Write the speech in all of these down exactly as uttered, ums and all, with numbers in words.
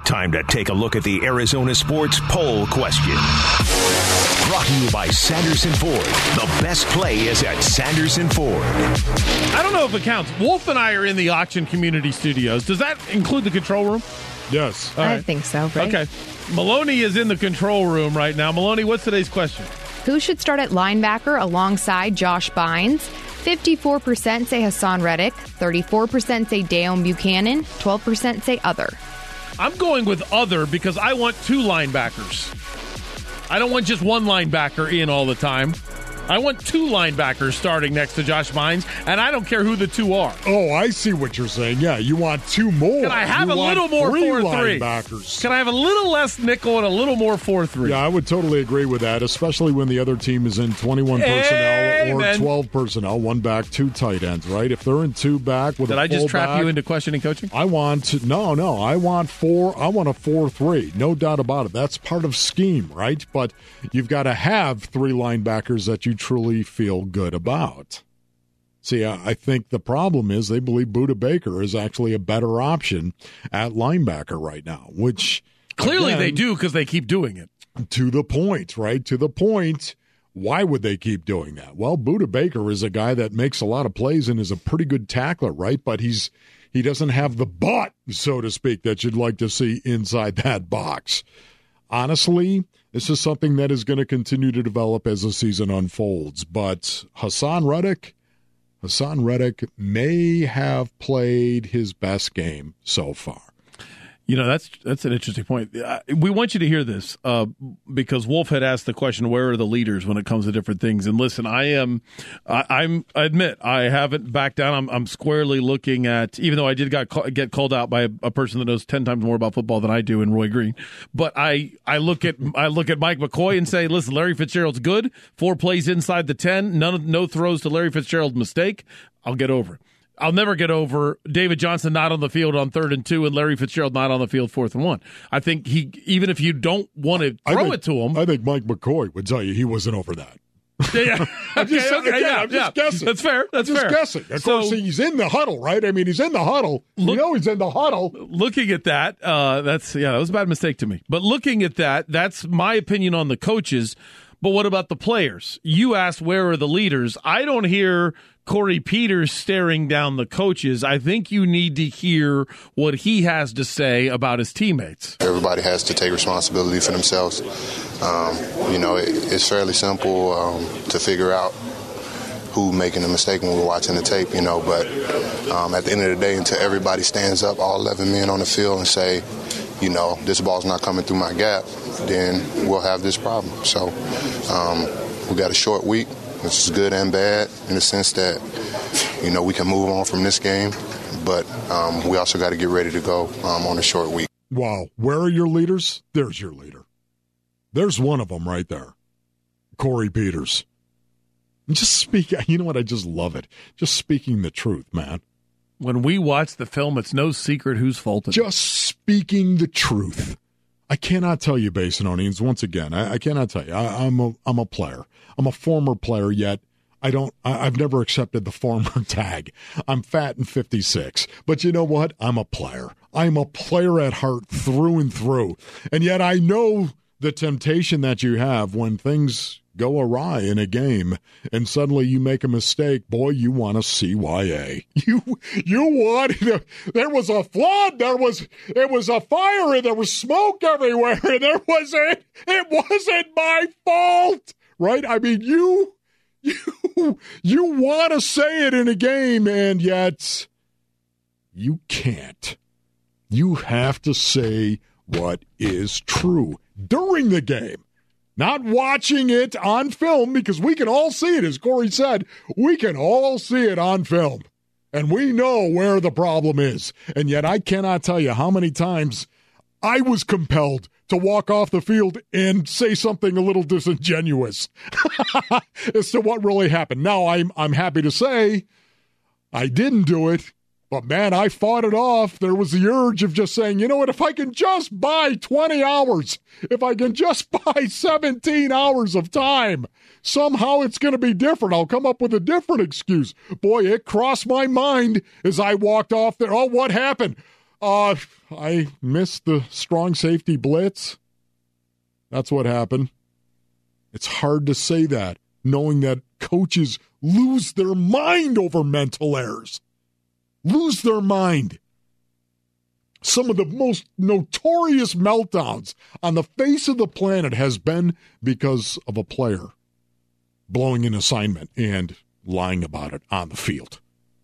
Time to take a look at the Arizona Sports Poll Question. Brought to you by Sanderson Ford. The best play is at Sanderson Ford. I don't know if it counts. Wolf and I are in the Auction Community Studios. Does that include the control room? Yes. All right. I think so, right? Okay. Maloney is in the control room right now. Maloney, what's today's question? Who should start at linebacker alongside Josh Bynes? fifty-four percent say Hassan Reddick, thirty-four percent say Deone Buchanan, twelve percent say other. I'm going with other because I want two linebackers. I don't want just one linebacker in all the time. I want two linebackers starting next to Josh Bynes, and I don't care who the two are. Oh, I see what you're saying. Yeah, you want two more. Can I have you a little more four three? Linebackers. Can I have a little less nickel and a little more four three? Yeah, I would totally agree with that, especially when the other team is in twenty-one personnel or Amen. twelve personnel, one back, two tight ends, right? If they're in two back with Did a I just trap fullback, you into questioning coaching? I want to, no, no, I want four, I want a four three, no doubt about it. That's part of scheme, right? But you've got to have three linebackers that you truly feel good about. See, I think the problem is they believe Budda Baker is actually a better option at linebacker right now, which Clearly again, they do because they keep doing it. To the point, right? To the point. Why would they keep doing that? Well, Budda Baker is a guy that makes a lot of plays and is a pretty good tackler, right? But he's he doesn't have the butt, so to speak, that you'd like to see inside that box. Honestly, this is something that is going to continue to develop as the season unfolds. But Hassan Reddick, Hassan Reddick may have played his best game so far. You know, that's that's an interesting point. Uh, we want you to hear this uh, because Wolf had asked the question, where are the leaders when it comes to different things? And listen, I am, I, I'm, I admit, I haven't backed down. I'm, I'm squarely looking at, even though I did got call, get called out by a, a person that knows ten times more about football than I do in Roy Green. But I, I look at, I look at Mike McCoy and say, listen, Larry Fitzgerald's good. Four plays inside the ten, none of, no throws to Larry Fitzgerald's mistake. I'll get over it. I'll never get over David Johnson not on the field on third and two and Larry Fitzgerald not on the field fourth and one. I think he, even if you don't want to throw think, it to him. I think Mike McCoy would tell you he wasn't over that. Yeah, I'm just, okay, okay, again, yeah, I'm just yeah. guessing. That's fair. That's I'm just fair. guessing. Of so, course, he's in the huddle, right? I mean, he's in the huddle. Look, you know he's in the huddle. Looking at that, uh, that's yeah, that was a bad mistake to me. But looking at that, that's my opinion on the coaches. But what about the players? You asked where are the leaders. I don't hear Corey Peters staring down the coaches. I think you need to hear what he has to say about his teammates. Everybody has to take responsibility for themselves. Um, you know, it, it's fairly simple um, to figure out who making a mistake when we're watching the tape, you know, but um, at the end of the day, until everybody stands up, all eleven men on the field, and say, you know, this ball's not coming through my gap, then we'll have this problem. So um, we got a short week, which is good and bad in the sense that, you know, we can move on from this game, but um, we also got to get ready to go um, on a short week. Wow. Where are your leaders? There's your leader. There's one of them right there. Corey Peters. Just speak. You know what? I just love it. Just speaking the truth, man. When we watch the film, it's no secret whose fault it is. Just speaking the truth. I cannot tell you, Basinonians, once again, I, I cannot tell you. I, I'm a I'm a player. I'm a former player, yet I don't. I, I've never accepted the former tag. I'm fat and fifty-six, but you know what? I'm a player. I'm a player at heart through and through, and yet I know the temptation that you have when things go awry in a game and suddenly you make a mistake. Boy, you want a C Y A. You you want there was a flood, there was it was a fire, and there was smoke everywhere, and there wasn't it wasn't my fault. Right? I mean, you you you want to say it in a game, and yet you can't. You have to say what is true during the game. Not watching it on film, because we can all see it, as Corey said. We can all see it on film. And we know where the problem is. And yet I cannot tell you how many times I was compelled to walk off the field and say something a little disingenuous as to what really happened. Now, I'm I'm happy to say I didn't do it. But, man, I fought it off. There was the urge of just saying, you know what, if I can just buy twenty hours, if I can just buy seventeen hours of time, somehow it's going to be different. I'll come up with a different excuse. Boy, it crossed my mind as I walked off there. Oh, what happened? Uh, I missed the strong safety blitz. That's what happened. It's hard to say that, knowing that coaches lose their mind over mental errors. Lose their mind. Some of the most notorious meltdowns on the face of the planet has been because of a player blowing an assignment and lying about it on the field.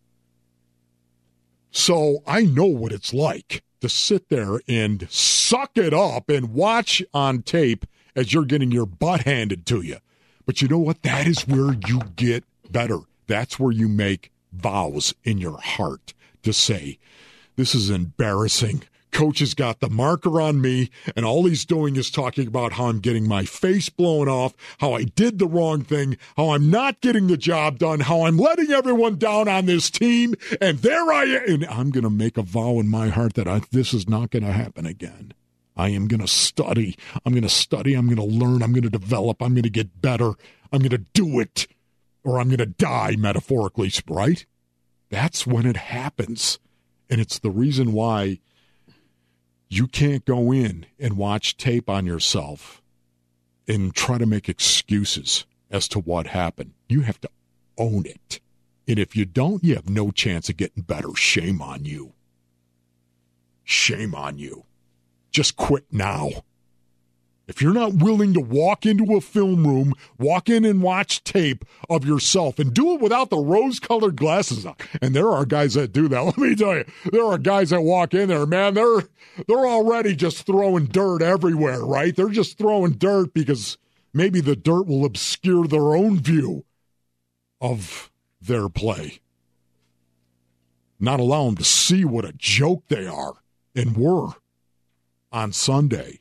So I know what it's like to sit there and suck it up and watch on tape as you're getting your butt handed to you. But you know what? That is where you get better. That's where you make vows in your heart to say, this is embarrassing. Coach has got the marker on me, and all he's doing is talking about how I'm getting my face blown off, how I did the wrong thing, how I'm not getting the job done, how I'm letting everyone down on this team, and there I am. And I'm going to make a vow in my heart that I, this is not going to happen again. I am going to study. I'm going to study. I'm going to learn. I'm going to develop. I'm going to get better. I'm going to do it, or I'm going to die, metaphorically, right? That's when it happens. And it's the reason why you can't go in and watch tape on yourself and try to make excuses as to what happened. You have to own it. And if you don't, you have no chance of getting better. Shame on you. Shame on you. Just quit now. If you're not willing to walk into a film room, walk in and watch tape of yourself and do it without the rose-colored glasses on. And there are guys that do that. Let me tell you, there are guys that walk in there, man, they're they're already just throwing dirt everywhere, right? They're just throwing dirt because maybe the dirt will obscure their own view of their play. Not allow them to see what a joke they are and were on Sunday.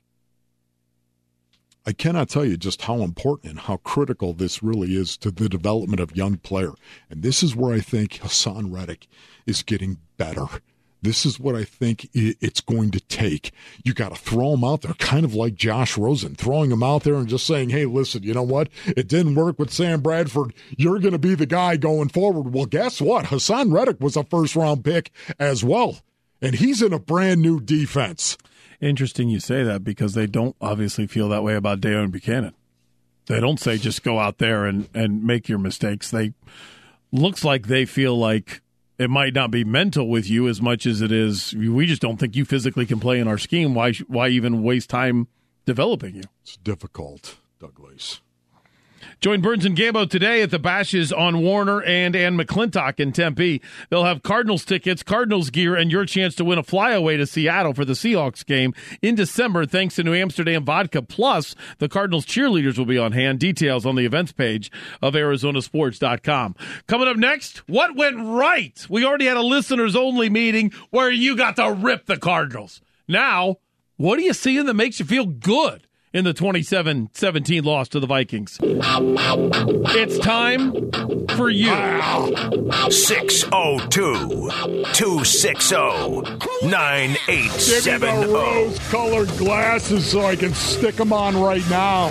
I cannot tell you just how important and how critical this really is to the development of young player. And this is where I think Haason Reddick is getting better. This is what I think it's going to take. You got to throw him out there, kind of like Josh Rosen, throwing him out there and just saying, hey, listen, you know what? It didn't work with Sam Bradford. You're going to be the guy going forward. Well, guess what? Haason Reddick was a first-round pick as well, and he's in a brand-new defense. Interesting you say that, because they don't obviously feel that way about Deone Bucannon. They don't say just go out there and, and make your mistakes. They looks like they feel like it might not be mental with you as much as it is, we just don't think you physically can play in our scheme. Why why even waste time developing you? It's difficult, Douglas. Join Burns and Gambo today at the Bashes on Warner and Ann McClintock in Tempe. They'll have Cardinals tickets, Cardinals gear, and your chance to win a flyaway to Seattle for the Seahawks game in December, thanks to New Amsterdam Vodka. Plus, the Cardinals cheerleaders will be on hand. Details on the events page of Arizona Sports dot com. Coming up next, what went right? We already had a listeners-only meeting where you got to rip the Cardinals. Now, what are you seeing that makes you feel good in the twenty-seven seventeen loss to the Vikings? It's time for you. six oh two, two six oh, nine eight seven oh. Give me the rose-colored glasses so I can stick them on right now.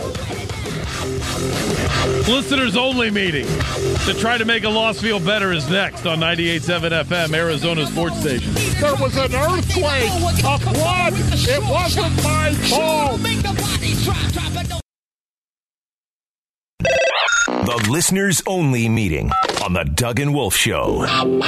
Listeners only meeting to try to make a loss feel better is next on ninety-eight point seven F M, Arizona Sports Station. There was an earthquake, a flood. It wasn't my fault. The listeners only meeting on the Doug and Wolf Show.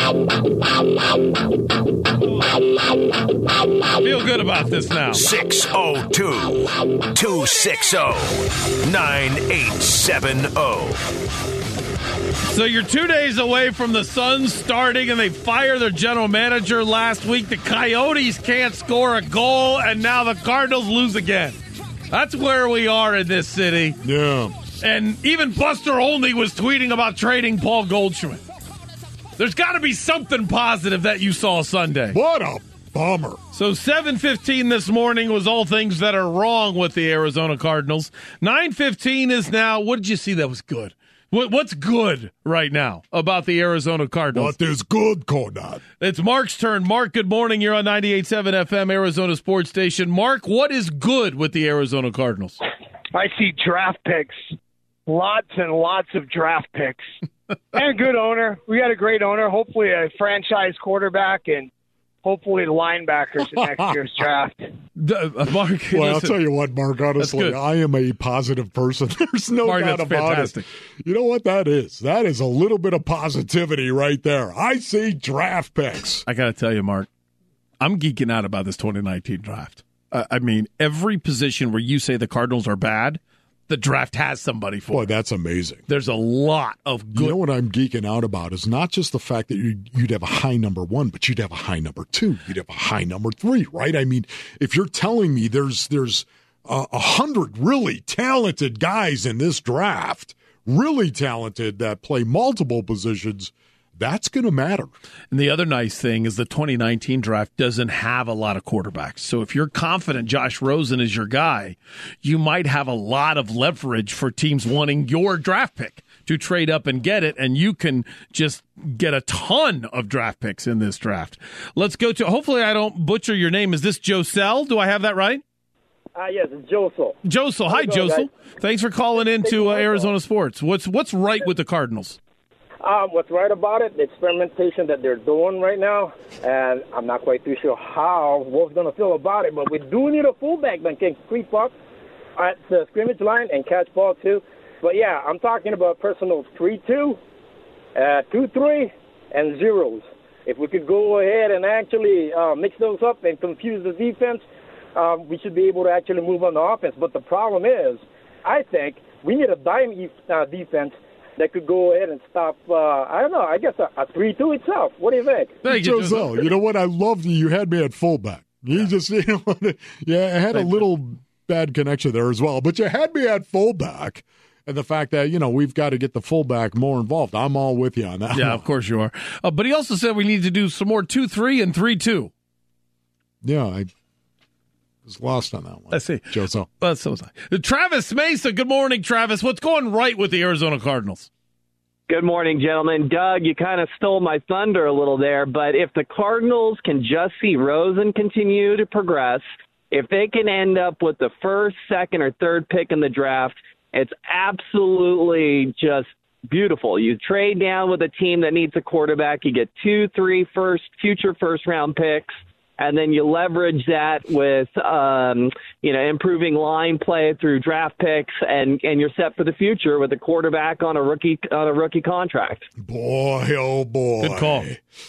Feel good about this now. six oh two, two six oh, nine eight seven oh. So you're two days away from the Suns starting, and they fire their general manager last week. The Coyotes can't score a goal, and now the Cardinals lose again. That's where we are in this city. Yeah. And even Buster Olney was tweeting about trading Paul Goldschmidt. There's got to be something positive that you saw Sunday. What a bummer. So seven fifteen this morning was all things that are wrong with the Arizona Cardinals. nine fifteen is now, what did you see that was good? What, what's good right now about the Arizona Cardinals? What is good, Conrad? It's Mark's turn. Mark, good morning. You're on ninety-eight point seven F M, Arizona Sports Station. Mark, what is good with the Arizona Cardinals? I see draft picks. Lots and lots of draft picks. And a good owner. We got a great owner, hopefully a franchise quarterback, and hopefully linebackers in next year's draft. Uh, Mark, well, listen, I'll tell you what, Mark, honestly, I am a positive person. There's no Mark, doubt that's about fantastic. it. You know what that is? That is a little bit of positivity right there. I see draft picks. I got to tell you, Mark, I'm geeking out about this twenty nineteen draft. Uh, I mean, every position where you say the Cardinals are bad, the draft has somebody for. Boy, that's amazing. There's a lot of good. You know what I'm geeking out about is not just the fact that you'd, you'd have a high number one, but you'd have a high number two. You'd have a high number three, right? I mean, if you're telling me there's there's a uh, hundred really talented guys in this draft, really talented that play multiple positions, that's going to matter. And the other nice thing is the twenty nineteen draft doesn't have a lot of quarterbacks. So if you're confident Josh Rosen is your guy, you might have a lot of leverage for teams wanting your draft pick to trade up and get it, and you can just get a ton of draft picks in this draft. Let's go to, hopefully I don't butcher your name. Is this Josel? Do I have that right? Uh, yes, it's Josel. Josel. Hi, Josel. Thanks for calling into uh, Arizona Sports. What's what's right with the Cardinals? Um, what's right about it, the experimentation that they're doing right now, and I'm not quite too sure how Wolf's going to feel about it, but we do need a fullback that can creep up at the scrimmage line and catch ball too. But, yeah, I'm talking about personal three two, uh, two three, and zeros. If we could go ahead and actually uh, mix those up and confuse the defense, um, we should be able to actually move on the offense. But the problem is, I think we need a dime uh, defense that could go ahead and stop, uh, I don't know, I guess a, a three two itself. What do you think? Thank you, Josel. You know what? I loved you. You had me at fullback. You yeah. just, you know, yeah, I had Thank a little you. bad connection there as well, but you had me at fullback. And the fact that, you know, we've got to get the fullback more involved. I'm all with you on that. Yeah, of course you are. Uh, but he also said we need to do some more two three and three two. Yeah, I was lost on that one. I see. Josel. Well, so was I. Travis Mesa, good morning, Travis. What's going right with the Arizona Cardinals? Good morning, gentlemen. Doug, you kind of stole my thunder a little there, but if the Cardinals can just see Rosen continue to progress, if they can end up with the first, second, or third pick in the draft, it's absolutely just beautiful. You trade down with a team that needs a quarterback, you get two, three first, future first-round picks, and then you leverage that with, um, you know, improving line play through draft picks, and, and you're set for the future with a quarterback on a rookie on a rookie contract. Boy, oh boy! Good call.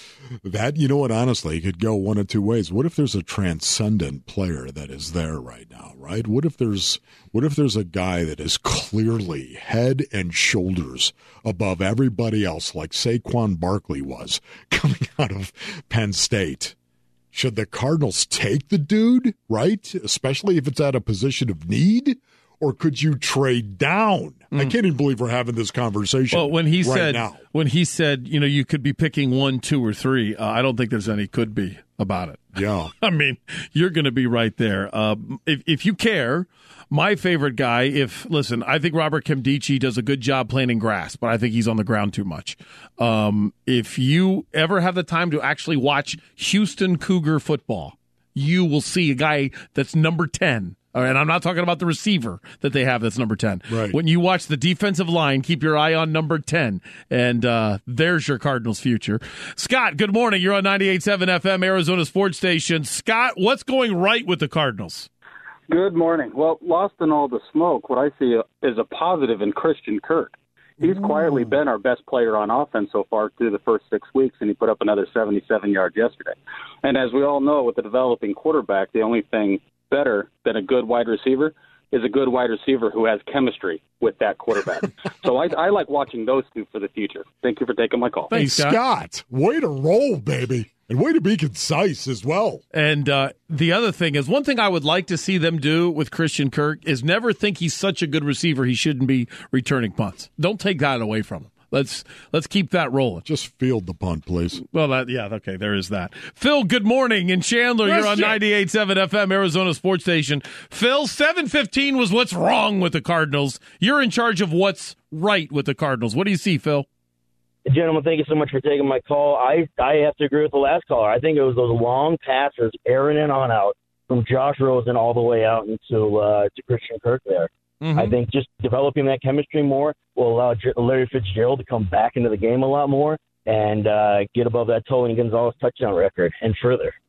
That, you know what? Honestly, could go one of two ways. What if there's a transcendent player that is there right now? Right? What if there's what if there's a guy that is clearly head and shoulders above everybody else, like Saquon Barkley was coming out of Penn State? Should the Cardinals take the dude, right? Especially if it's at a position of need? Or could you trade down? Mm. I can't even believe we're having this conversation. Well, when he right said, now. when he said, you know, you could be picking one, two, or three, uh, I don't think there's any could be about it. Yeah. I mean, you're going to be right there. Uh, if, if you care, my favorite guy, if, listen, I think Robert Nkemdiche does a good job playing in grass, but I think he's on the ground too much. Um, if you ever have the time to actually watch Houston Cougar football, you will see a guy that's number ten. All right, and I'm not talking about the receiver that they have that's number ten. Right. When you watch the defensive line, keep your eye on number ten, and uh, there's your Cardinals' future. Scott, good morning. You're on ninety-eight point seven F M, Arizona Sports Station. Scott, what's going right with the Cardinals? Good morning. Well, lost in all the smoke, what I see is a positive in Christian Kirk. He's quietly been our best player on offense so far through the first six weeks, and he put up another seventy-seven yards yesterday. And as we all know, with the developing quarterback, the only thing better than a good wide receiver is a good wide receiver who has chemistry with that quarterback. So I, I like watching those two for the future. Thank you for taking my call. Thanks, hey, Scott. Scott. Way to roll, baby. And way to be concise as well. And uh, the other thing is, one thing I would like to see them do with Christian Kirk is never think he's such a good receiver he shouldn't be returning punts. Don't take that away from him. Let's let's keep that rolling. Just field the punt, please. Well, that, yeah, okay, there is that. Phil, good morning. In Chandler, yes, you're on ninety-eight point seven F M, Arizona Sports Station. Phil, seven fifteen was what's wrong with the Cardinals. You're in charge of what's right with the Cardinals. What do you see, Phil? Gentlemen, thank you so much for taking my call. I, I have to agree with the last caller. I think it was those long passes, airing in on out, from Josh Rosen all the way out into uh, to Christian Kirk there. Mm-hmm. I think just developing that chemistry more will allow J- Larry Fitzgerald to come back into the game a lot more and uh, get above that Tony Gonzalez touchdown record and further.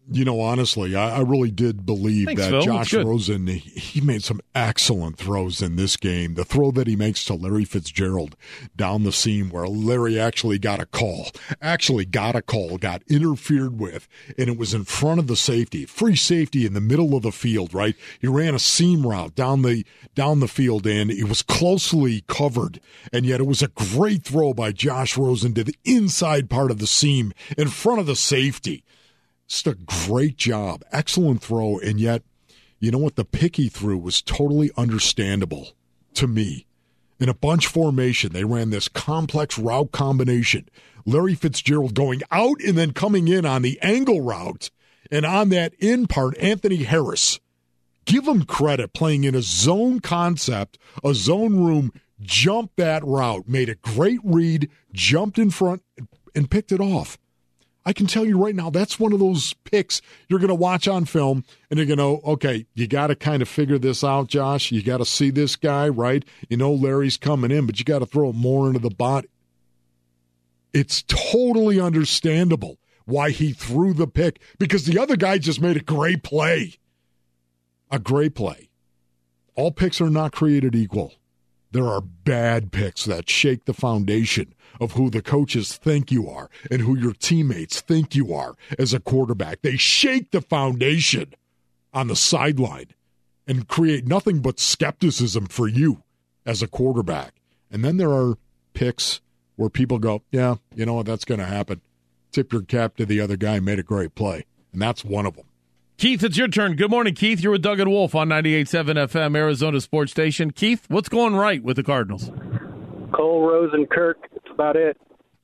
You know, honestly, I, I really did believe Thanks, that Phil. Josh Rosen, he, he made some excellent throws in this game. The throw that he makes to Larry Fitzgerald down the seam where Larry actually got a call, actually got a call, got interfered with, and it was in front of the safety, free safety in the middle of the field, right? He ran a seam route down the down the field, and it was closely covered, and yet it was a great throw by Josh Rosen to the inside part of the seam in front of the safety. Just a great job. Excellent throw. And yet, you know what? The pick he threw was totally understandable to me. In a bunch formation, they ran this complex route combination. Larry Fitzgerald going out and then coming in on the angle route. And on that in part, Anthony Harris. Give him credit playing in a zone concept, a zone room, jumped that route, made a great read, jumped in front, and picked it off. I can tell you right now, that's one of those picks you're going to watch on film, and you're going to, okay, you got to kind of figure this out, Josh. You got to see this guy, right? You know Larry's coming in, but you got to throw more into the body. It's totally understandable why he threw the pick, because the other guy just made a great play. A great play. All picks are not created equal. There are bad picks that shake the foundation of who the coaches think you are and who your teammates think you are as a quarterback. They shake the foundation on the sideline and create nothing but skepticism for you as a quarterback. And then there are picks where people go, yeah, you know what, that's going to happen. Tip your cap to the other guy, made a great play. And that's one of them. Keith, it's your turn. Good morning, Keith. You're with Doug and Wolf on ninety-eight point seven F M, Arizona Sports Station. Keith, what's going right with the Cardinals? Cole, Rose, and Kirk. That's about it.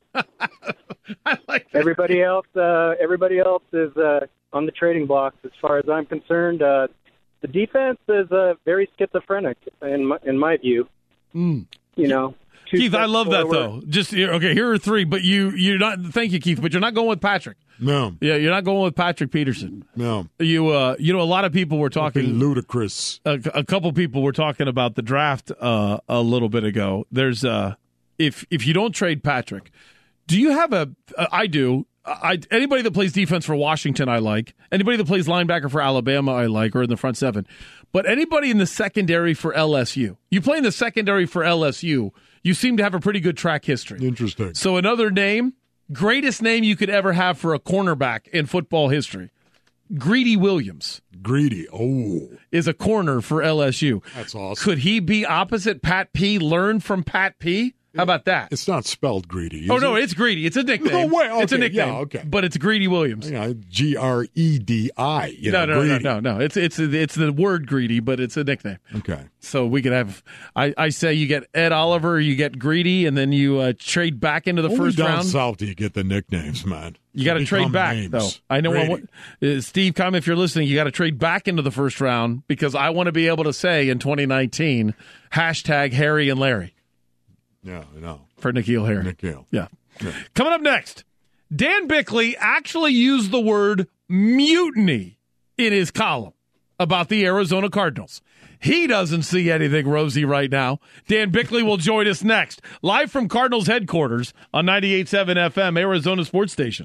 I like that. Everybody else, uh, everybody else is uh, on the trading blocks. As far as I'm concerned, uh, the defense is uh, very schizophrenic in my, in my view. Mm. You know, Keith, I love forward. that though. Just okay, here are three, but you you're not. Thank you, Keith, but you're not going with Patrick. No. Yeah, you're not going with Patrick Peterson. No. You uh, you know, a lot of people were talking ludicrous. A, a couple people were talking about the draft uh, a little bit ago. There's uh, if if you don't trade Patrick, do you have a? Uh, I do. I anybody that plays defense for Washington, I like. Anybody that plays linebacker for Alabama, I like, or in the front seven. But anybody in the secondary for L S U, you play in the secondary for L S U, you seem to have a pretty good track history. Interesting. So another name. Greatest name you could ever have for a cornerback in football history. Greedy Williams. Greedy, oh. Is a corner for L S U. That's awesome. Could he be opposite Pat P, learn from Pat P? How about that? It's not spelled Greedy. Oh, no, it? it's Greedy. It's a nickname. No way. Okay. It's a nickname. Yeah, okay. But it's Greedy Williams. Yeah, G R E D I. You no, know, no, greedy. no, no, no. It's it's it's the word Greedy, but it's a nickname. Okay. So we could have. I, I say you get Ed Oliver, you get Greedy, and then you uh, trade back into the Only first down round. south do you get the nicknames, man. You got to trade back, names. though. I know, what, uh, Steve, come if you're listening, you got to trade back into the first round because I want to be able to say in twenty nineteen, hashtag Harry and Larry. Yeah, I know. For N'Keal Harry. N'Keal. Yeah. yeah. Coming up next, Dan Bickley actually used the word mutiny in his column about the Arizona Cardinals. He doesn't see anything rosy right now. Dan Bickley will join us next, live from Cardinals headquarters on ninety-eight point seven F M, Arizona Sports Station.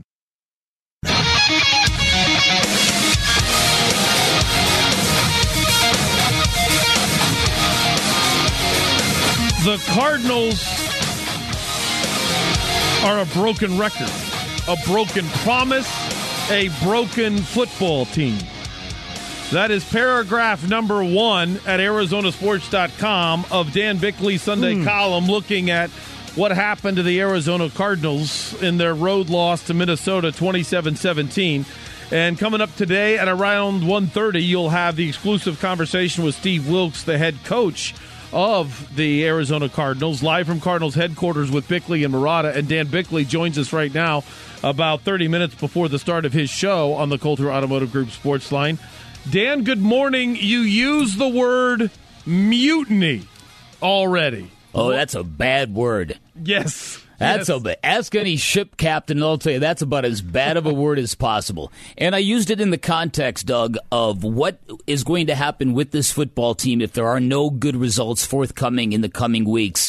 The Cardinals are a broken record, a broken promise, a broken football team. That is paragraph number one at Arizona Sports dot com of Dan Bickley's Sunday mm. column, looking at what happened to the Arizona Cardinals in their road loss to Minnesota twenty-seven seventeen. And coming up today at around one thirty, you'll have the exclusive conversation with Steve Wilks, the head coach of the Arizona Cardinals, live from Cardinals headquarters with Bickley and Murata. And Dan Bickley joins us right now about thirty minutes before the start of his show on the Coulter Automotive Group Sports Line. Dan, good morning. You use the word mutiny already. Oh, that's a bad word. Yes. That's yes. a ask any ship captain, they'll tell you that's about as bad of a word as possible. And I used it in the context, Doug, of what is going to happen with this football team if there are no good results forthcoming in the coming weeks.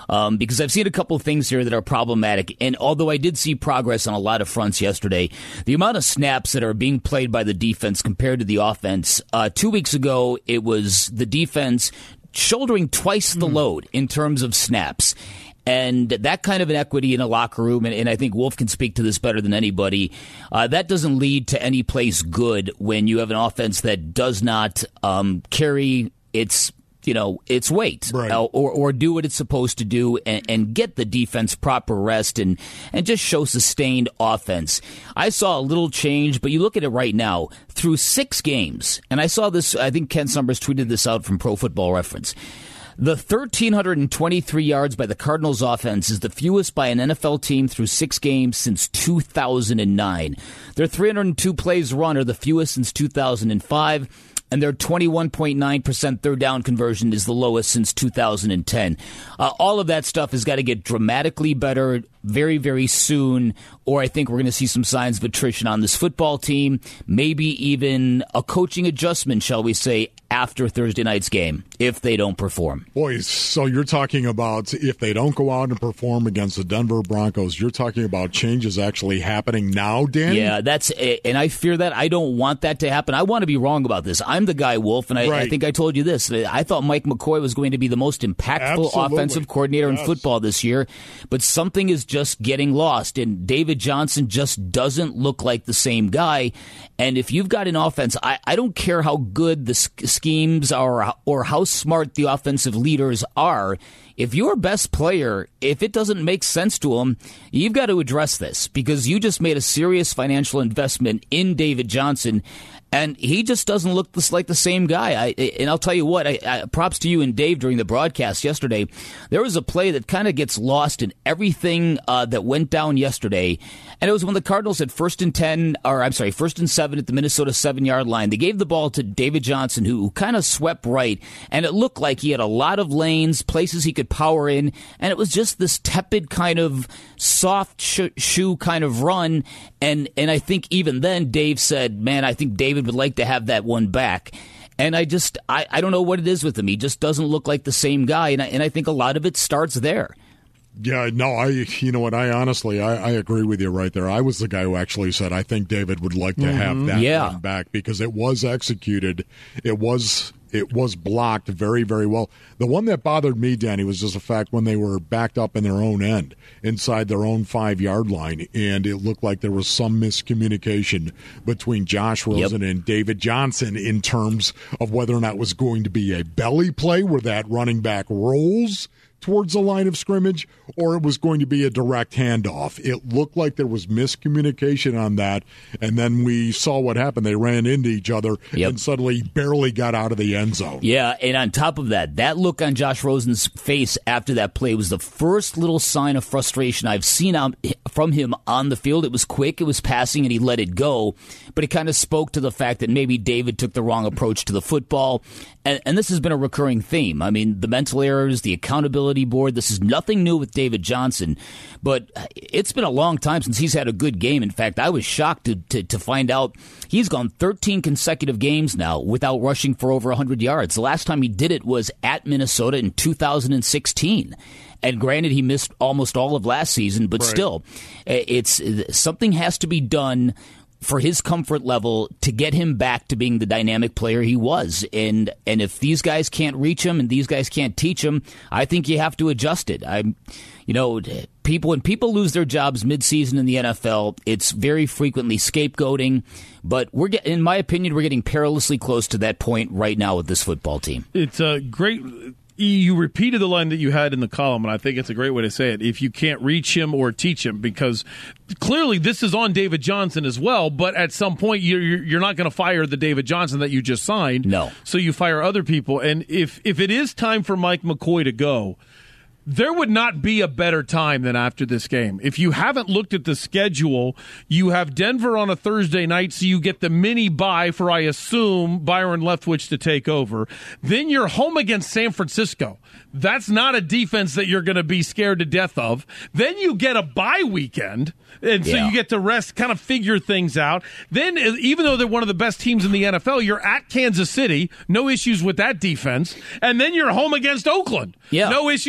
um, because I've seen a couple of things here that are problematic. And although I did see progress on a lot of fronts yesterday, the amount of snaps that are being played by the defense compared to the offense, uh, two weeks ago, it was the defense shouldering twice the load in terms of snaps. And that kind of inequity in a locker room, and, and I think Wolf can speak to this better than anybody, uh, that doesn't lead to any place good when you have an offense that does not um, carry its you know, its weight, right. uh, or or do what it's supposed to do and, and get the defense proper rest and, and just show sustained offense. I saw a little change, but you look at it right now, through six games, and I saw this, I think Ken Summers tweeted this out from Pro Football Reference. The one thousand three hundred twenty-three yards by the Cardinals offense is the fewest by an N F L team through six games since two thousand nine. Their three hundred two plays run are the fewest since two thousand five. And their twenty-one point nine percent third down conversion is the lowest since two thousand ten. Uh, all of that stuff has got to get dramatically better very, very soon, or I think we're going to see some signs of attrition on this football team, maybe even a coaching adjustment, shall we say, after Thursday night's game, if they don't perform. Boys, so you're talking about if they don't go out and perform against the Denver Broncos, you're talking about changes actually happening now, Danny? Yeah, that's, and I fear that. I don't want that to happen. I want to be wrong about this. I'm the guy, Wolf, and I, right. I think I told you this. I thought Mike McCoy was going to be the most impactful Absolutely. offensive coordinator yes. in football this year, but something is just getting lost, and David Johnson just doesn't look like the same guy. And if you've got an offense, I, I don't care how good the schemes are or how smart the offensive leaders are. If your best player, if it doesn't make sense to him, you've got to address this, because you just made a serious financial investment in David Johnson, and he just doesn't look this like the same guy. I, and I'll tell you what, I, I, props to you and Dave during the broadcast yesterday. There was a play that kind of gets lost in everything uh, that went down yesterday, and it was when the Cardinals had first and ten, or I'm sorry, first and seven at the Minnesota seven-yard line. They gave the ball to David Johnson, who kind of swept right, and it looked like he had a lot of lanes, places he could power in, and it was just this tepid kind of soft sh- shoe kind of run. And and I think even then Dave said, man, I think David would like to have that one back. And I just, I, I don't know what it is with him. He just doesn't look like the same guy, and I, and I think a lot of it starts there. Yeah, no, I, you know what, I honestly, I, I agree with you right there. I was the guy who actually said, I think David would like to mm-hmm. have that yeah. one back, because it was executed. It was, it was blocked very, very well. The one that bothered me, Danny, was just the fact when they were backed up in their own end, inside their own five-yard line, and it looked like there was some miscommunication between Josh Rosen yep. and David Johnson in terms of whether or not it was going to be a belly play where that running back rolls towards the line of scrimmage, or it was going to be a direct handoff. It looked like there was miscommunication on that, and then we saw what happened. They ran into each other yep. and suddenly barely got out of the end zone. Yeah, and on top of that, that look on Josh Rosen's face after that play was the first little sign of frustration I've seen out from him on the field. It was quick, it was passing, and he let it go, but it kind of spoke to the fact that maybe David took the wrong approach to the football, and, and this has been a recurring theme. I mean, the mental errors, the accountability board. This is nothing new with David Johnson, but it's been a long time since he's had a good game. In fact, I was shocked to, to, to find out he's gone thirteen consecutive games now without rushing for over one hundred yards. The last time he did it was at Minnesota in two thousand sixteen. And granted, he missed almost all of last season, but right. still, it's something has to be done for his comfort level to get him back to being the dynamic player he was. And and if these guys can't reach him and these guys can't teach him, I think you have to adjust it. I'm, you know, people when people lose their jobs midseason in the N F L, it's very frequently scapegoating. But we're get, in my opinion, we're getting perilously close to that point right now with this football team. It's a great. You repeated the line that you had in the column, and I think it's a great way to say it. If you can't reach him or teach him, because clearly this is on David Johnson as well, but at some point you're, you're not going to fire the David Johnson that you just signed. No. So you fire other people. And if, if it is time for Mike McCoy to go, there would not be a better time than after this game. If you haven't looked at the schedule, you have Denver on a Thursday night, so you get the mini bye for, I assume, Byron Leftwich to take over. Then you're home against San Francisco. That's not a defense that you're going to be scared to death of. Then you get a bye weekend, and so yeah. you get to rest, kind of figure things out. Then, even though they're one of the best teams in the N F L, you're at Kansas City. No issues with that defense. And then you're home against Oakland. Yeah. No issues with that defense.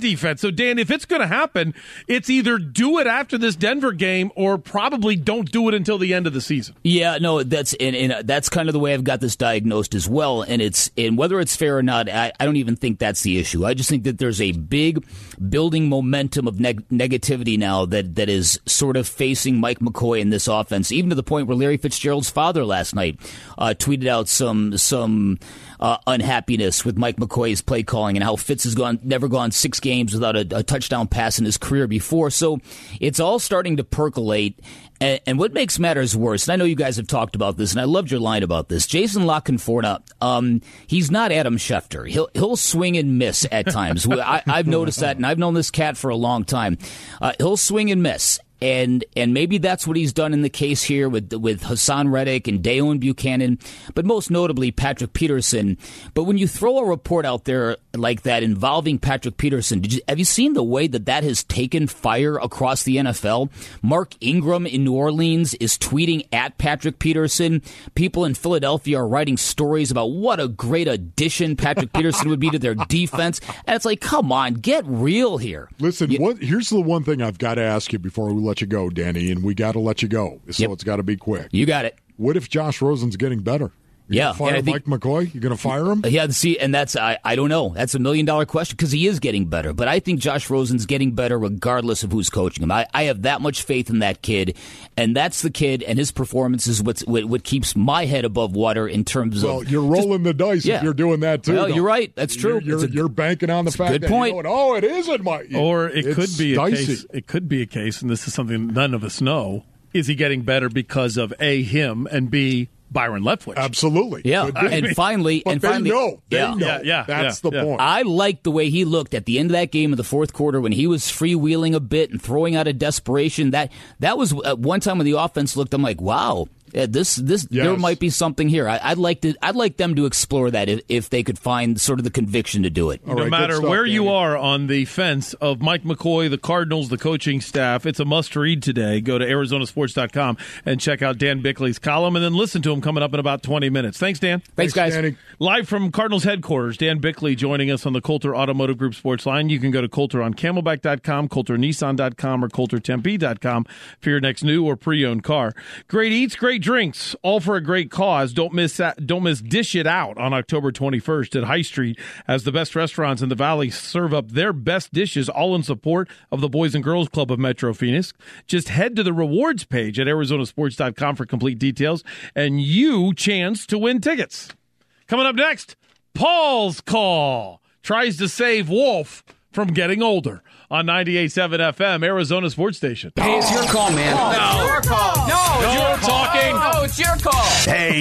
defense. So, Dan, if it's going to happen, it's either do it after this Denver game or probably don't do it until the end of the season. Yeah, no, that's and, and that's kind of the way I've got this diagnosed as well. And it's and whether it's fair or not, I, I don't even think that's the issue. I just think that there's a big building momentum of neg- negativity now that, that is sort of facing Mike McCoy in this offense, even to the point where Larry Fitzgerald's father last night uh, tweeted out some some uh, unhappiness with Mike McCoy's play calling and how Fitz has gone never gone six games without a, a touchdown pass in his career before. So it's all starting to percolate. And, and what makes matters worse, and I know you guys have talked about this, and I loved your line about this. Jason La Canfora, um, he's not Adam Schefter. He'll he'll swing and miss at times. I, I've noticed that, and I've known this cat for a long time. Uh, he'll swing and miss. And and maybe that's what he's done in the case here with with Hassan Reddick and Dayon Buchanan, but most notably Patrick Peterson. But when you throw a report out there like that involving Patrick Peterson, did you, have you seen the way that that has taken fire across the N F L? Mark Ingram in New Orleans is tweeting at Patrick Peterson. People in Philadelphia are writing stories about what a great addition Patrick Peterson would be to their defense. And it's like, come on, get real here. Listen, you, what, here's the one thing I've got to ask you before we let you go, Danny, and we got to let you go, so yep. It's got to be quick. You got it. What if Josh Rosen's getting better? You yeah, fire think, Mike McCoy. You're going to fire him? Yeah, see, and that's I, I don't know. That's a million dollar question because he is getting better. But I think Josh Rosen's getting better regardless of who's coaching him. I, I have that much faith in that kid, and that's the kid, and his performance is what's, what what keeps my head above water in terms well, of. Well, you're rolling just, the dice yeah. if you're doing that too. Well, though. you're right. That's true. You're, you're, a, you're banking on the fact good that point. You know, oh, it isn't my. Or it it's could be a dicey. case. It could be a case, and this is something none of us know. Is he getting better because of A, him, and B, Byron Leftwich? Absolutely. Yeah, I and mean, finally, but and they finally, know. They yeah. know. Yeah, yeah, That's yeah, the yeah. point. I liked the way he looked at the end of that game in the fourth quarter when he was freewheeling a bit and throwing out of desperation. That that was at one time when the offense looked. I'm like, wow. Yeah, this this yes. there might be something here. I, I'd like to I'd like them to explore that if, if they could find sort of the conviction to do it. No right, matter stuff, where Danny. you are on the fence of Mike McCoy, the Cardinals, the coaching staff, it's a must-read today. Go to Arizona Sports dot com and check out Dan Bickley's column, and then listen to him coming up in about twenty minutes. Thanks, Dan. Thanks, guys. Danny. Live from Cardinals headquarters, Dan Bickley joining us on the Coulter Automotive Group Sports Line. You can go to Coulter on Camelback dot com, Coulter Nissan dot com, or Coulter Tempe dot com for your next new or pre-owned car. Great eats, great drinks, all for a great cause. Don't miss that. Don't miss Dish It Out on October twenty-first at High Street as the best restaurants in the Valley serve up their best dishes, all in support of the Boys and Girls Club of Metro Phoenix. Just head to the rewards page at Arizona Sports dot com for complete details and you chance to win tickets. Coming up next, Paul's Call tries to save Wolf from getting older on ninety-eight point seven F M, Arizona Sports Station. Hey, it's your call, man. No. It's your call. No, no it's your talking. Call. No, it's your call. Hey,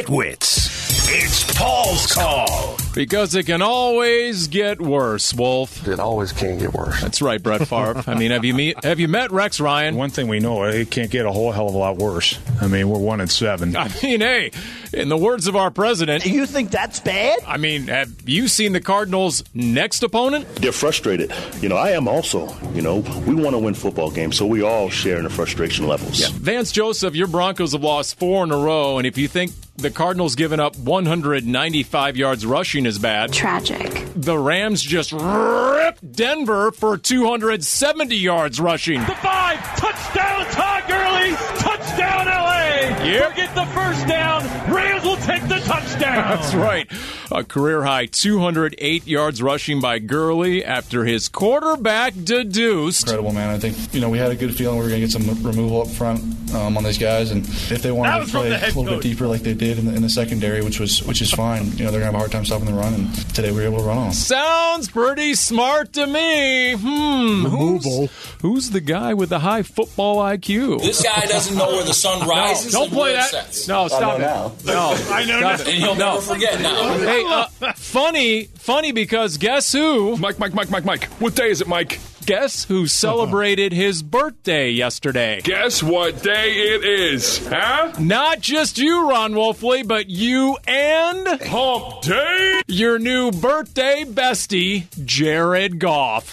nitwits, it's Paul's Call. Because it can always get worse, Wolf. It always can get worse. That's right, Brett Favre. I mean, have you meet, have you met Rex Ryan? One thing we know, it can't get a whole hell of a lot worse. I mean, we're one and seven. I mean, hey, in the words of our president, you think that's bad? I mean, have you seen the Cardinals' next opponent? They're frustrated. You know, I am also. You know, we want to win football games, so we all share in the frustration levels. Yeah. Vance Joseph, your Broncos have lost four in a row, and if you think the Cardinals giving up one hundred ninety-five yards rushing is bad. Tragic. The Rams just ripped Denver for two hundred seventy yards rushing. The five, touchdown Todd Gurley, touchdown L A. Yep. Forget the first down, Rams will take the touchdown. That's right. A career high two hundred eight yards rushing by Gurley after his quarterback deduced. Incredible, man. I think, you know, we had a good feeling we were going to get some removal up front um, on these guys, and if they wanted to play a little coach. bit deeper like they did in the, in the secondary, which was which is fine, you know, they're going to have a hard time stopping the run, and today we were able to run on them. Sounds pretty smart to me. Hmm. Who's, who's the guy with the high football I Q? This guy doesn't know where the sun rises. No, don't and play where it that. sets. No, stop it. Now. No, I know now. And he'll no. never forget now. Hey, uh, funny, funny because guess who? Mike, Mike, Mike, Mike, Mike. What day is it, Mike? Guess who celebrated his birthday yesterday? Guess what day it is, huh? Not just you, Ron Wolfley, but you and Hump Day, your new birthday bestie, Jared Goff.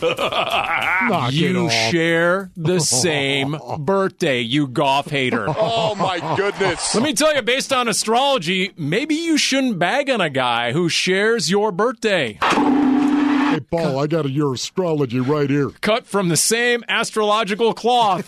You share the same birthday, you Goff hater. Oh, my goodness. Let me tell you, based on astrology, maybe you shouldn't bag on a guy who shares your birthday. Hey, Paul, I got your astrology right here. Cut from the same astrological cloth.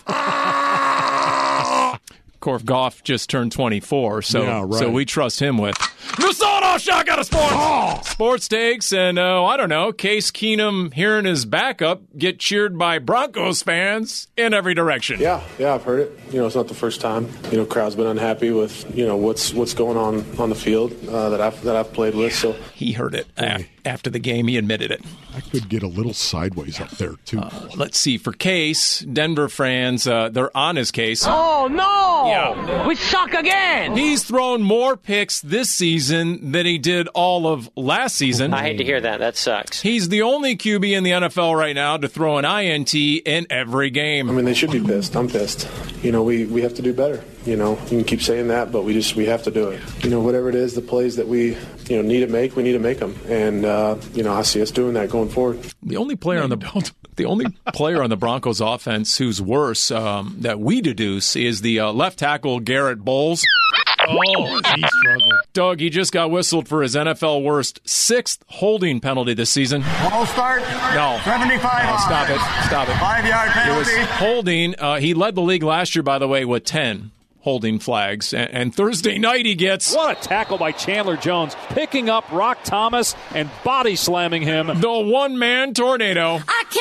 Of course, Goff just turned twenty-four, so Yeah, right. so we trust him with the sawed-off shotgun of sports. Oh! Sports takes, and uh, I don't know, Case Keenum hearing his backup get cheered by Broncos fans in every direction. Yeah, yeah, I've heard it. You know, it's not the first time. You know, crowd's been unhappy with you know what's what's going on on the field uh, that I've that I've played with. So he heard it a- after the game. He admitted it. I could get a little sideways up there too. Uh, let's see. For Case, Denver fans, uh, they're on his case. Oh, no! Yeah. We suck again! He's thrown more picks this season than he did all of last season. I hate to hear that. That sucks. He's the only Q B in the N F L right now to throw an I N T in every game. I mean, they should be pissed. I'm pissed. You know, we, we have to do better. You know, you can keep saying that, but we just we have to do it. You know, whatever it is, the plays that we you know need to make, we need to make them. And uh, you know, I see us doing that going forward. The only player on the the only player on the Broncos offense who's worse um, that we deduce is the uh, left tackle Garrett Bowles. Oh, he struggled. Doug, he just got whistled for his N F L worst sixth holding penalty this season. All start. No. seventy-five. No, stop it. Stop it. Five-yard penalty. It was holding. Uh, he led the league last year, by the way, with ten holding flags. And, and Thursday night he gets... What a tackle by Chandler Jones, picking up Rock Thomas and body slamming him. The one-man tornado.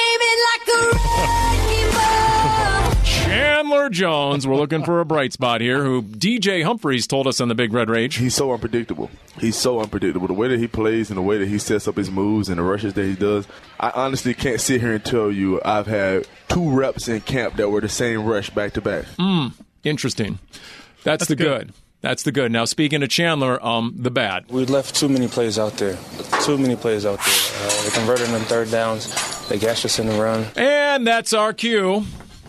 I came in like a wrecking ball. Chandler Jones, we're looking for a bright spot here, who D J Humphries told us on the Big Red Rage. He's so unpredictable. He's so unpredictable. The way that he plays and the way that he sets up his moves and the rushes that he does, I honestly can't sit here and tell you I've had two reps in camp that were the same rush back-to-back. Mm, interesting. That's, That's the good. good. That's the good. Now, speaking of Chandler, um, the bad. We left too many plays out there. Too many plays out there. Uh, they converted them third downs. They gashed us in the run. And that's our cue.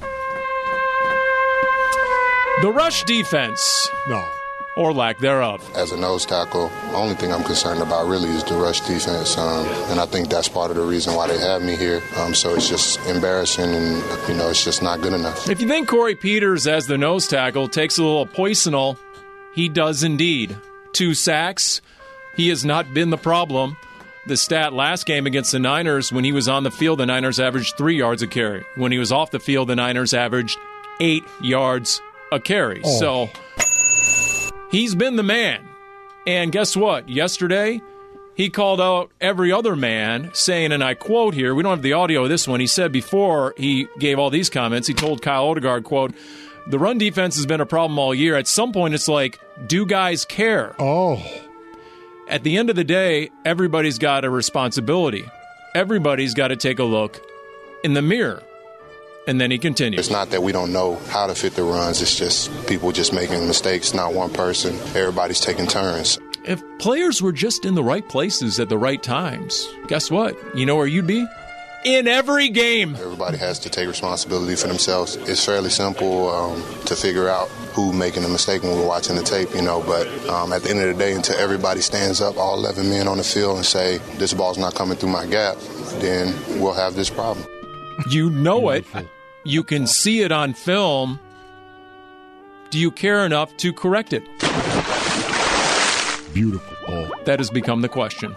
The rush defense. No. Or lack thereof. As a nose tackle, the only thing I'm concerned about really is the rush defense. Um, and I think that's part of the reason why they have me here. Um, so it's just embarrassing and, you know, it's just not good enough. If you think Corey Peters as the nose tackle takes a little poisonal, he does indeed. Two sacks. He has not been the problem. The stat last game against the Niners, when he was on the field, the Niners averaged three yards a carry. When he was off the field, the Niners averaged eight yards a carry. Oh. So he's been the man. And guess what? Yesterday, he called out every other man, saying, and I quote here, we don't have the audio of this one, he said before he gave all these comments, he told Kyle Odegaard, quote, the run defense has been a problem all year. At some point, it's like, do guys care? Oh. At the end of the day, everybody's got a responsibility. Everybody's got to take a look in the mirror. And then he continues. It's not that we don't know how to fit the runs. It's just people just making mistakes, not one person. Everybody's taking turns. If players were just in the right places at the right times, guess what? You know where you'd be? In every game. Everybody has to take responsibility for themselves. It's fairly simple um, to figure out who's making a mistake when we're watching the tape, you know. But um, at the end of the day, until everybody stands up, all eleven men on the field, and say, this ball's not coming through my gap, then we'll have this problem. You know it. You can see it on film. Do you care enough to correct it? Beautiful ball. That has become the question.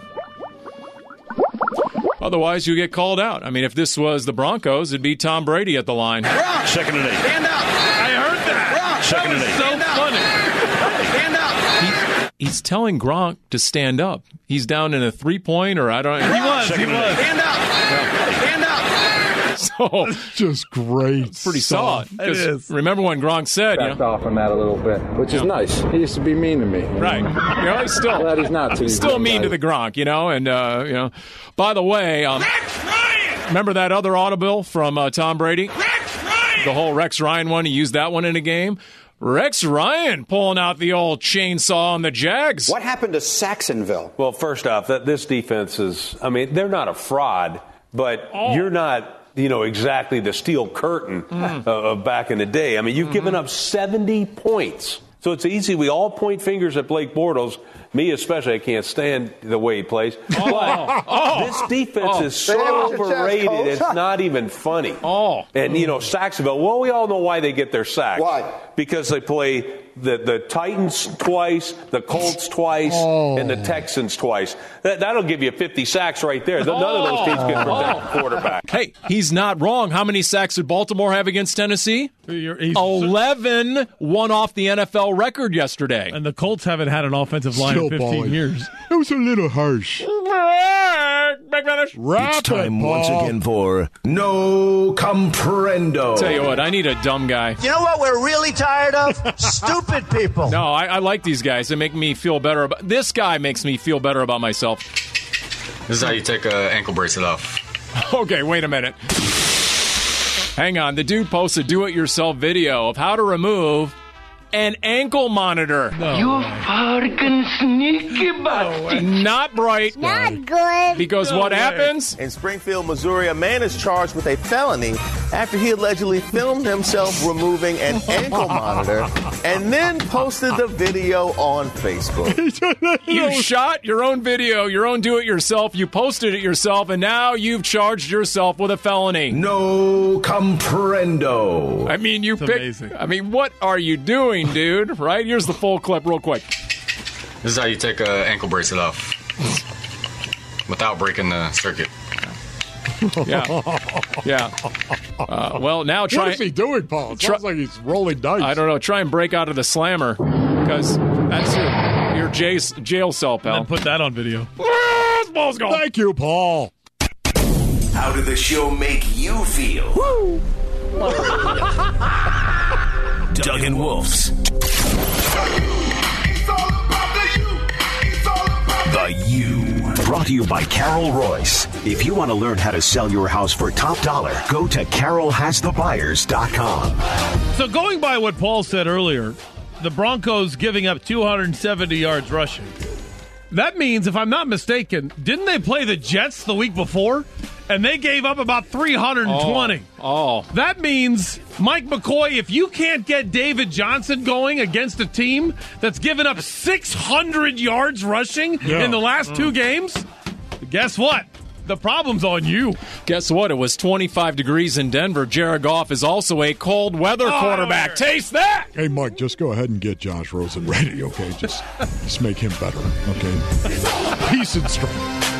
Otherwise, you get called out. I mean, if this was the Broncos, it'd be Tom Brady at the line. Rock. Second and eight. Stand up. I heard that. Rock. Second and eight. So funny. Stand up. He, he's telling Gronk to stand up. He's down in a three-point, or I don't know. He was. Second he was. Stand up. Yeah. Stand up. So It's just great. it's pretty stuff. solid. Because remember when Gronk said, you Backed know, off on that a little bit, which is Yeah. nice. He used to be mean to me. you know? right? You know, he's still Glad he's not to these still young mean to guys. the Gronk, you know. And uh, you know, by the way, um, remember that other audible from uh, Tom Brady? The whole Rex Ryan one. He used that one in a game. Rex Ryan pulling out the old chainsaw on the Jags. What happened to Saxonville? Well, first off, that this defense is, I mean, they're not a fraud, but Oh. you're not, you know, exactly the steel curtain Mm. uh, of back in the day. I mean, you've Mm-hmm. given up seventy points. So it's easy. We all point fingers at Blake Bortles. Me especially, I can't stand the way he plays. But Oh. this defense Oh. is Say that so with your chest, overrated, Coach. it's not even funny. Oh. And, you know, Saxonville, well, we all know why they get their sacks. Why? Because they play the, the Titans twice, the Colts twice, Oh. and the Texans twice. That, that'll give you fifty sacks right there. None of those teams can protect the quarterback. Hey, he's not wrong. How many sacks did Baltimore have against Tennessee? eleven, one off the N F L record yesterday. And the Colts haven't had an offensive line Still in fifteen balling. years. It was a little harsh. Wrap It's time it, once Paul. again for No Comprendo. Tell you what, I need a dumb guy. You know what we're really tired of? Stupid people. No, I, I like these guys. They make me feel better about. This guy makes me feel better about myself. This is how you take an ankle bracelet off. Okay, wait a minute. Hang on. The dude posted do-it-yourself video of how to remove an ankle monitor. No. You fucking sneaky bastard. Not bright. Not good. Because No what way. happens? In Springfield, Missouri, a man is charged with a felony after he allegedly filmed himself removing an ankle monitor and then posted the video on Facebook. You shot your own video, your own do-it-yourself. You posted it yourself, and now you've charged yourself with a felony. No Comprendo. I mean, you It's picked. amazing. I mean, what are you doing, dude? Right? Here's the full clip, real quick. This is how you take an ankle bracelet off without breaking the circuit. Yeah, yeah. Uh, well, now try. What is he doing, Paul? It Try- sounds like he's rolling dice. I don't know. Try and break out of the slammer because that's your, your jail, jail cell, pal. And put that on video. Ah, ball's gone. Thank you, Paul. How did the show make you feel? Woo! Doug and Wolf's The U. Brought to you by Carol Royce. If you want to learn how to sell your house for top dollar, go to carol has the buyers dot com. So going by what Paul said earlier, the Broncos giving up two hundred seventy yards rushing. That means, if I'm not mistaken, didn't they play the Jets the week before? And they gave up about three hundred twenty. Oh. oh. That means, Mike McCoy, if you can't get David Johnson going against a team that's given up six hundred yards rushing Yeah. in the last two games, guess what? The problem's on you. Guess what? It was twenty-five degrees in Denver. Jared Goff is also a cold weather Oh, quarterback. Taste that! Hey, Mike, just go ahead and get Josh Rosen ready, okay? Just, just make him better, okay? Peace and strength.